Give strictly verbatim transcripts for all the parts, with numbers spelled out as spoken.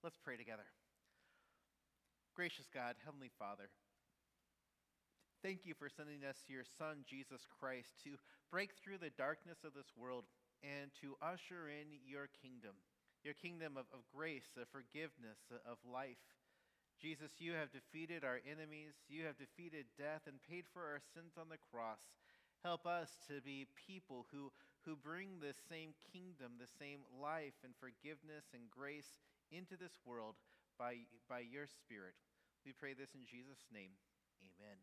Let's pray together. Gracious God, Heavenly Father, thank you for sending us your Son, Jesus Christ, to break through the darkness of this world and to usher in your kingdom, your kingdom of, of grace, of forgiveness, of life. Jesus, you have defeated our enemies. You have defeated death and paid for our sins on the cross. Help us to be people who, who bring this same kingdom, the same life and forgiveness and grace into this world by, by your Spirit. We pray this in Jesus' name. Amen.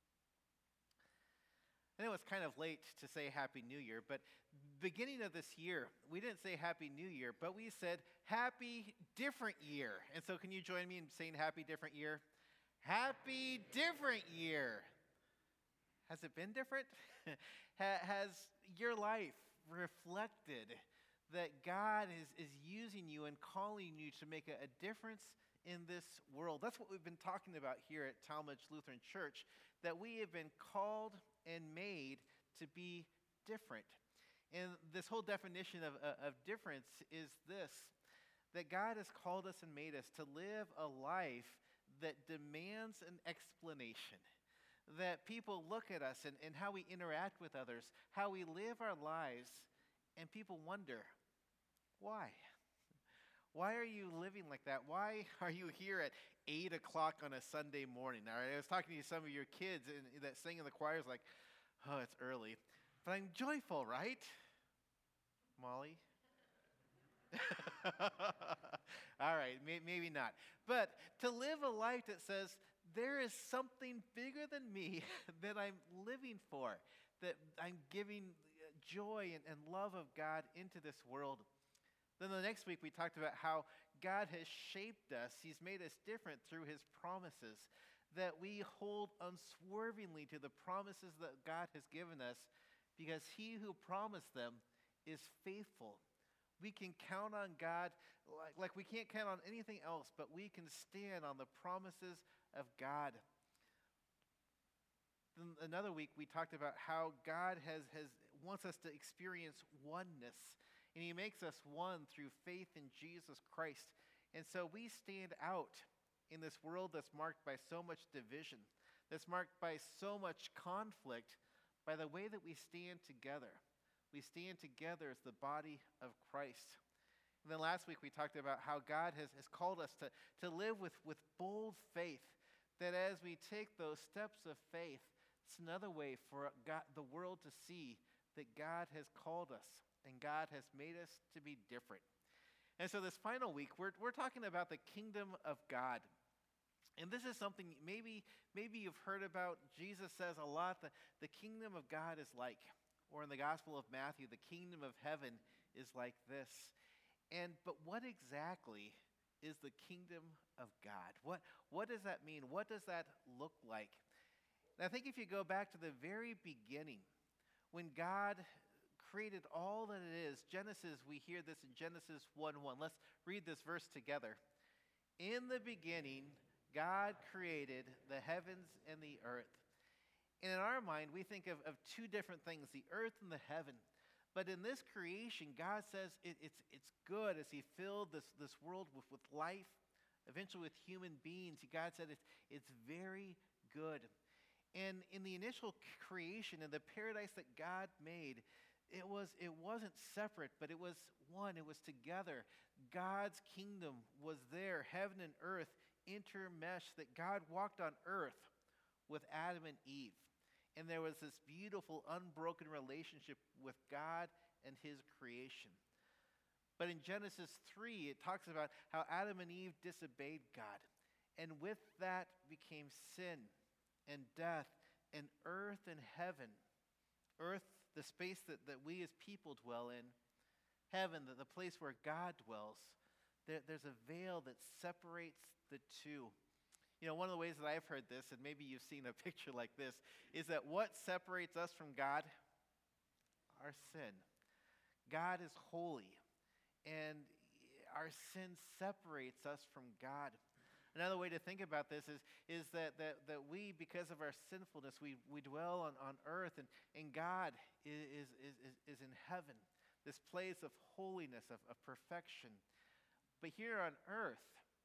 I know it's kind of late to say Happy New Year, but beginning of this year, we didn't say Happy New Year, but we said Happy Different Year. And so can you join me in saying Happy Different Year? Happy Different Year. Has it been different? Has your life reflected that God is, is using you and calling you to make a, a difference in this world? That's what we've been talking about here at Talmadge Lutheran Church, that we have been called and made to be different. And this whole definition of, of difference is this, that God has called us and made us to live a life that demands an explanation, that people look at us and, and how we interact with others, how we live our lives, and people wonder, why? Why are you living like that? Why are you here at eight o'clock on a Sunday morning? All right, I was talking to some of your kids and that sing in the choirs like, oh, it's early. But I'm joyful, right? Molly? All right, may, maybe not. But to live a life that says, there is something bigger than me that I'm living for, that I'm giving joy and, and love of God into this world. Then the next week we talked about how God has shaped us. He's made us different through his promises, that we hold unswervingly to the promises that God has given us because he who promised them is faithful. We can count on God like, like we can't count on anything else, but we can stand on the promises of God. Then another week we talked about how God has, has wants us to experience oneness, and he makes us one through faith in Jesus Christ. And so we stand out in this world that's marked by so much division, that's marked by so much conflict, by the way that we stand together. We stand together as the body of Christ. And then last week we talked about how God has, has called us to, to live with, with bold faith, that as we take those steps of faith, it's another way for God, the world to see that God has called us and God has made us to be different. And so this final week, we're, we're talking about the kingdom of God. And this is something maybe, maybe you've heard about. Jesus says a lot that the kingdom of God is like, or in the Gospel of Matthew, the kingdom of heaven is like this. And but what exactly is the kingdom of God? What, what does that mean? What does that look like? And I think if you go back to the very beginning, when God created all that it is, Genesis, we hear this in Genesis one one. Let's read this verse together. In the beginning, God created the heavens and the earth. And in our mind, we think of, of two different things, the earth and the heaven. But in this creation, God says it, it's, it's good as he filled this, this world with, with life, eventually with human beings. God said it's, it's very good. And in the initial creation, in the paradise that God made, it, was, it wasn't separate, but it was one. It was together. God's kingdom was there, heaven and earth intermeshed, that God walked on earth with Adam and Eve. And there was this beautiful, unbroken relationship with God and his creation. But in Genesis three, it talks about how Adam and Eve disobeyed God. And with that became sin and death and earth and heaven. Earth, the space that, that we as people dwell in. Heaven, the, the place where God dwells. There, there's a veil that separates the two. You know, one of the ways that I've heard this, and maybe you've seen a picture like this, is that what separates us from God? Our sin. God is holy, and our sin separates us from God. Another way to think about this is, is that, that, that we, because of our sinfulness, we, we dwell on, on earth, and, and God is, is, is, is in heaven, this place of holiness, of, of perfection. But here on earth,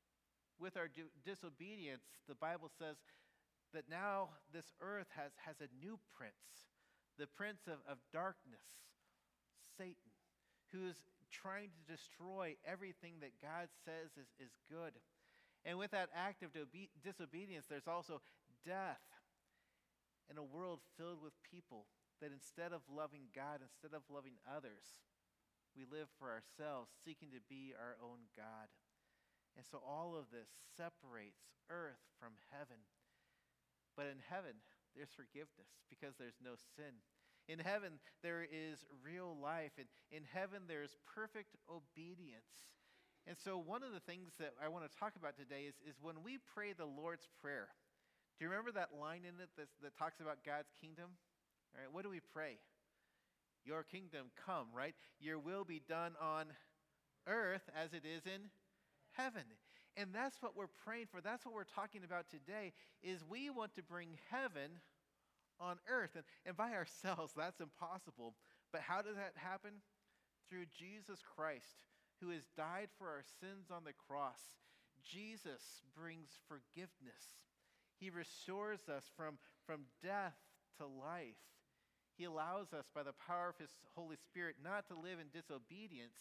with our do- disobedience, the Bible says that now this earth has, has a new prince, the prince of, of darkness, Satan, who's trying to destroy everything that God says is, is good. And with that act of dobe- disobedience, there's also death in a world filled with people that instead of loving God, instead of loving others, we live for ourselves, seeking to be our own God. And so all of this separates earth from heaven. But in heaven, there's forgiveness because there's no sin. In heaven, there is real life. And in heaven, there's perfect obedience. And so one of the things that I want to talk about today is, is when we pray the Lord's Prayer. Do you remember that line in it that, that talks about God's kingdom? All right, what do we pray? Your kingdom come, right? Your will be done on earth as it is in heaven. And that's what we're praying for. That's what we're talking about today, is we want to bring heaven on earth. And, and by ourselves, that's impossible. But how does that happen? Through Jesus Christ, who has died for our sins on the cross. Jesus brings forgiveness. He restores us from, from death to life. He allows us, by the power of his Holy Spirit, not to live in disobedience,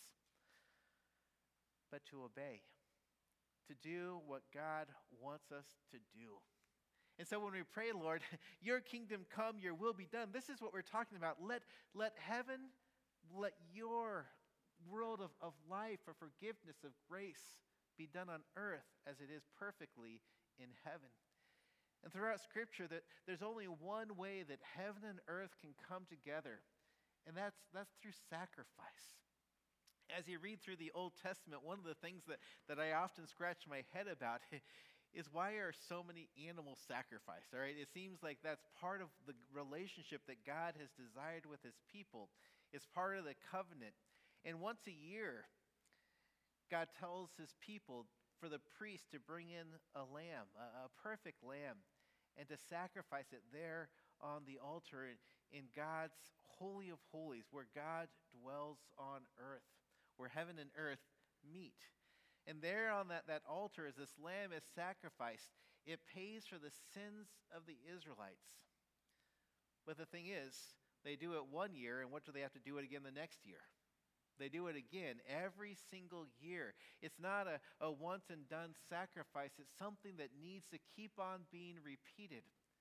but to obey, to do what God wants us to do. And so when we pray, Lord, your kingdom come, your will be done, this is what we're talking about. Let, let heaven, let your world of, of life, of forgiveness, of grace be done on earth as it is perfectly in heaven. And throughout Scripture, that there's only one way that heaven and earth can come together, and that's, that's through sacrifice. As you read through the Old Testament, one of the things that, that I often scratch my head about is why are so many animals sacrificed, all right? It seems like that's part of the relationship that God has desired with his people. It's part of the covenant. And once a year, God tells his people for the priest to bring in a lamb, a, a perfect lamb, and to sacrifice it there on the altar in, in God's Holy of Holies, where God dwells on earth, where heaven and earth meet. And there on that, that altar, as this lamb is sacrificed, it pays for the sins of the Israelites. But the thing is, they do it one year, and what do they have to do it again the next year? They do it again every single year. It's not a, a once and done sacrifice. It's something that needs to keep on being repeated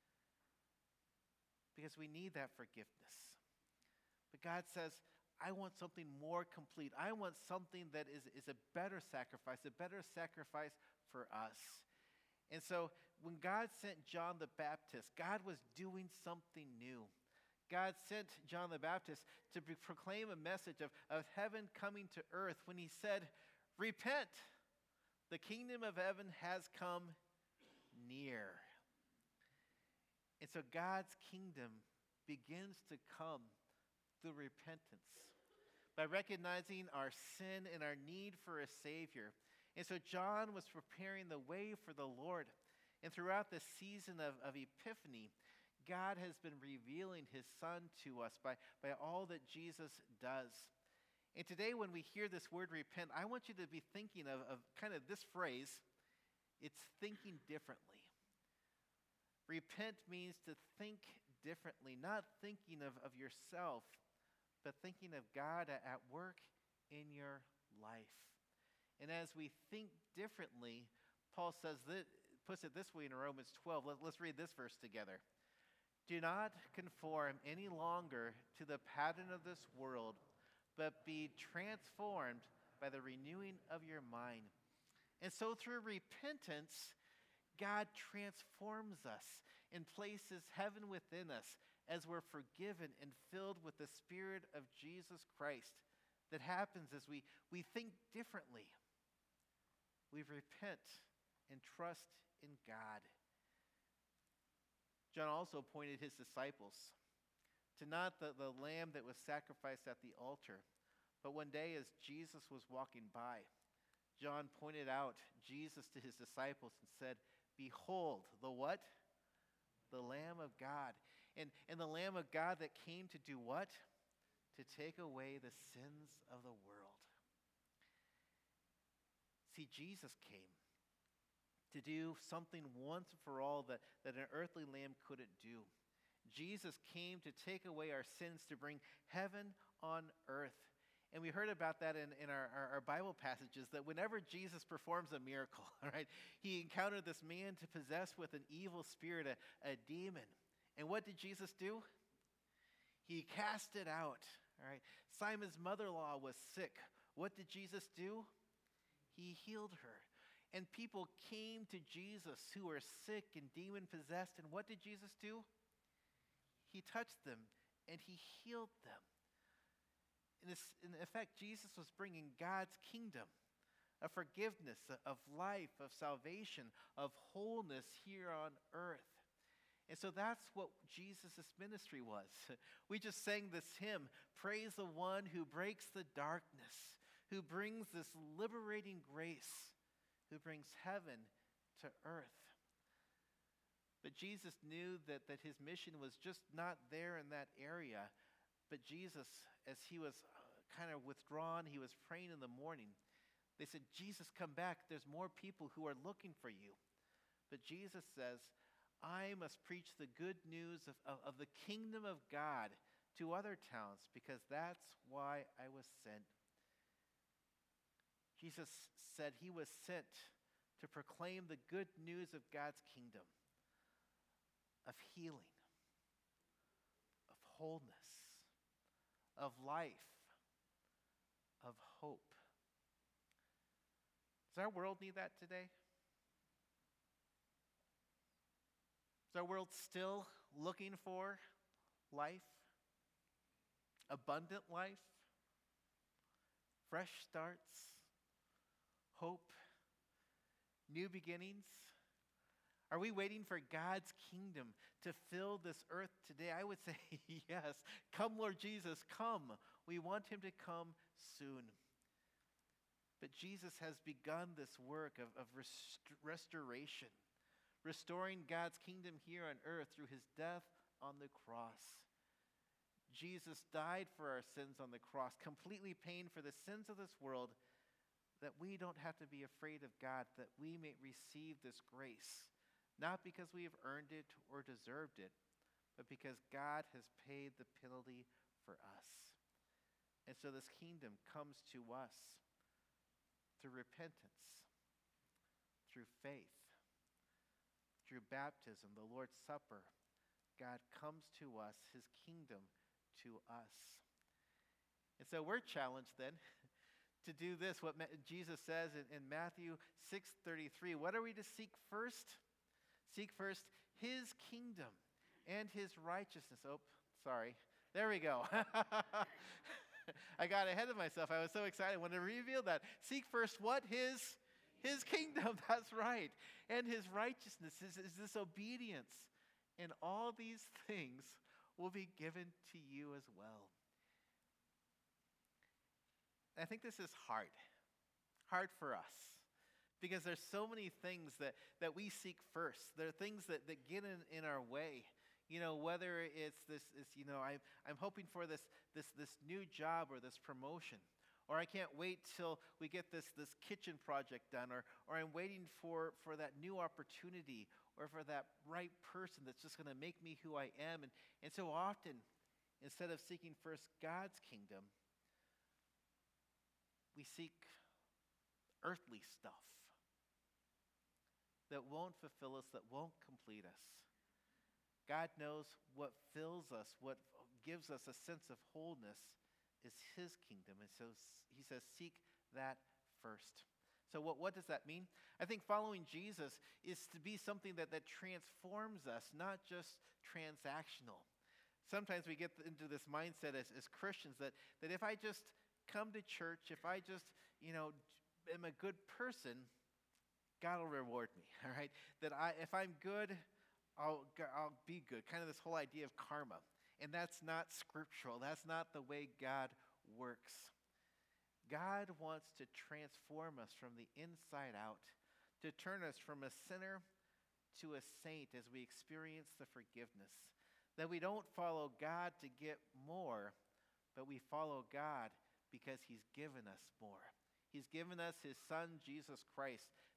because we need that forgiveness. But God says, I want something more complete. I want something that is, is a better sacrifice, a better sacrifice for us. And so when God sent John the Baptist, God was doing something new. God sent John the Baptist to be, proclaim a message of, of heaven coming to earth when he said, repent, the kingdom of heaven has come near. And so God's kingdom begins to come through repentance, by recognizing our sin and our need for a Savior. And so John was preparing the way for the Lord. And throughout the season of, of Epiphany, God has been revealing his Son to us by, by all that Jesus does. And today when we hear this word repent, I want you to be thinking of, of kind of this phrase, it's thinking differently. Repent means to think differently, not thinking of, of yourself, but thinking of God at, at work in your life. And as we think differently, Paul says that, puts it this way in Romans twelve. Let, let's read this verse together. Do not conform any longer to the pattern of this world, but be transformed by the renewing of your mind. And so through repentance, God transforms us and places heaven within us as we're forgiven and filled with the Spirit of Jesus Christ. That happens as we, we think differently. We repent and trust in God. John also pointed his disciples to not the, the lamb that was sacrificed at the altar, but one day as Jesus was walking by, John pointed out Jesus to his disciples and said, behold, the what? The Lamb of God. And, and the Lamb of God that came to do what? To take away the sins of the world. See, Jesus came to do something once and for all that, that an earthly lamb couldn't do. Jesus came to take away our sins, to bring heaven on earth. And we heard about that in, in our, our, our Bible passages, that whenever Jesus performs a miracle, right, he encountered this man to possess with an evil spirit, a, a demon. And what did Jesus do? He cast it out. All right. Simon's mother-in-law was sick. What did Jesus do? He healed her. And people came to Jesus who were sick and demon-possessed. And what did Jesus do? He touched them and he healed them. In, this, in effect, Jesus was bringing God's kingdom of forgiveness, of life, of salvation, of wholeness here on earth. And so that's what Jesus' ministry was. We just sang this hymn, "Praise the one who breaks the darkness, who brings this liberating grace, who brings heaven to earth." But Jesus knew that, that his mission was just not there in that area. But Jesus, as he was kind of withdrawn, he was praying in the morning. They said, "Jesus, come back. There's more people who are looking for you." But Jesus says, "I must preach the good news of, of, of the kingdom of God to other towns, because that's why I was sent." Jesus said he was sent to proclaim the good news of God's kingdom, of healing, of wholeness, of life, of hope. Does our world need that today? Is our world still looking for life, abundant life, fresh starts, hope, new beginnings? Are we waiting for God's kingdom to fill this earth today? I would say yes. Come, Lord Jesus, come. We want him to come soon. But Jesus has begun this work of, of rest- restoration, restoring God's kingdom here on earth through his death on the cross. Jesus died for our sins on the cross, completely paying for the sins of this world, that we don't have to be afraid of God, that we may receive this grace, not because we have earned it or deserved it, but because God has paid the penalty for us. And so this kingdom comes to us through repentance, through faith, through baptism, the Lord's Supper. God comes to us, his kingdom to us. And so we're challenged then to do this, what Jesus says in, in Matthew six thirty-three. What are we to seek first? Seek first his kingdom and his righteousness. Oh, sorry. There we go. I got ahead of myself. I was so excited when I revealed that. Seek first what? His, his kingdom. That's right. And his righteousness is, is this obedience. And all these things will be given to you as well. I think this is hard. Hard for us. Because there's so many things that, that we seek first. There are things that, that get in, in our way. You know, whether it's this, this you know, I, I'm hoping for this, this, this new job or this promotion. Or I can't wait till we get this, this kitchen project done. Or, or I'm waiting for, for that new opportunity or for that right person that's just going to make me who I am. And, and so often, instead of seeking first God's kingdom, we seek earthly stuff that won't fulfill us, that won't complete us. God knows what fills us, what gives us a sense of wholeness is his kingdom. And so he says, seek that first. So what, what does that mean? I think following Jesus is to be something that, that transforms us, not just transactional. Sometimes we get into this mindset as, as Christians that, that if I just come to church, if I just, you know, am a good person, God will reward me, all right? That I, if I'm good, I'll, I'll be good. Kind of this whole idea of karma. And that's not scriptural. That's not the way God works. God wants to transform us from the inside out, to turn us from a sinner to a saint as we experience the forgiveness. That we don't follow God to get more, but we follow God because he's given us more. He's given us his son, Jesus Christ,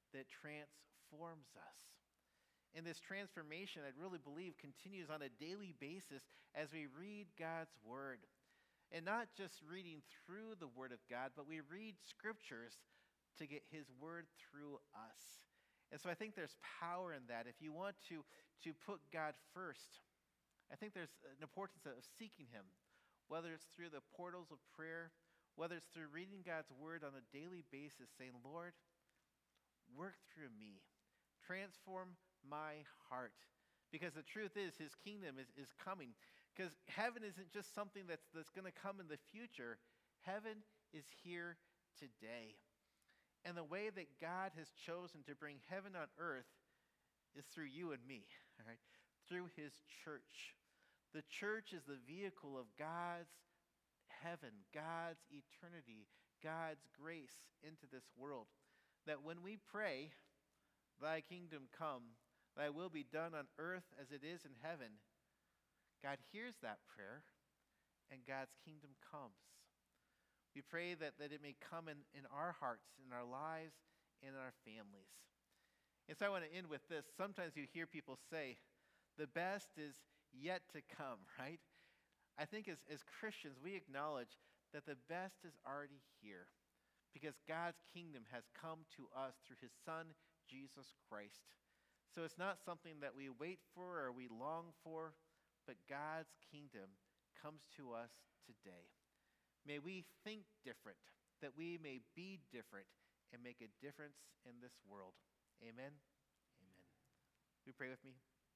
that transforms us. And this transformation, I really believe, continues on a daily basis as we read God's word. And not just reading through the word of God, but we read scriptures to get his word through us. And so I think there's power in that. If you want to, to put God first, I think there's an importance of seeking him, whether it's through the portals of prayer, whether it's through reading God's word on a daily basis, saying, Lord, work through me. Transform my heart. Because the truth is, his kingdom is, is coming. Because heaven isn't just something that's, that's going to come in the future. Heaven is here today. And the way that God has chosen to bring heaven on earth is through you and me, all right? Through his church. The church is the vehicle of God's heaven, God's eternity, God's grace into this world. That when we pray, thy kingdom come, thy will be done on earth as it is in heaven, God hears that prayer and God's kingdom comes. We pray that, that it may come in, in our hearts, in our lives, and in our families. And so I want to end with this. Sometimes you hear people say, the best is yet to come, right? I think as, as Christians, we acknowledge that the best is already here because God's kingdom has come to us through his son, Jesus Christ. So it's not something that we wait for or we long for, but God's kingdom comes to us today. May we think different, that we may be different and make a difference in this world. Amen? Amen. Will you pray with me?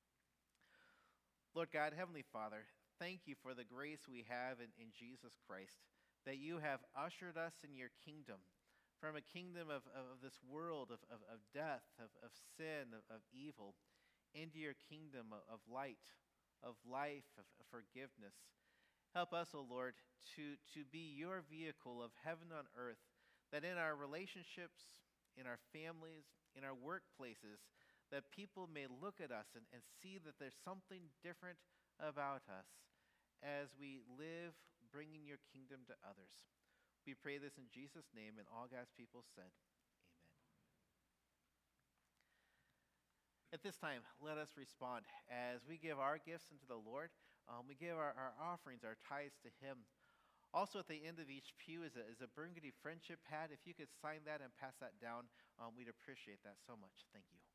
Lord God, Heavenly Father, thank you for the grace we have in, in Jesus Christ, that you have ushered us in your kingdom, from a kingdom of, of this world, of, of, of death, of, of sin, of, of evil, into your kingdom of, of light, of life, of, of forgiveness. Help us, O Lord, to, to be your vehicle of heaven on earth, that in our relationships, in our families, in our workplaces, that people may look at us and, and see that there's something different about us as we live bringing your kingdom to others. We pray this in Jesus' name, and all God's people said, amen. At this time, let us respond as we give our gifts unto the Lord. Um, we give our, our offerings, our tithes to him. Also at the end of each pew is a, is a Burgundy friendship pad. If you could sign that and pass that down, um, we'd appreciate that so much. Thank you.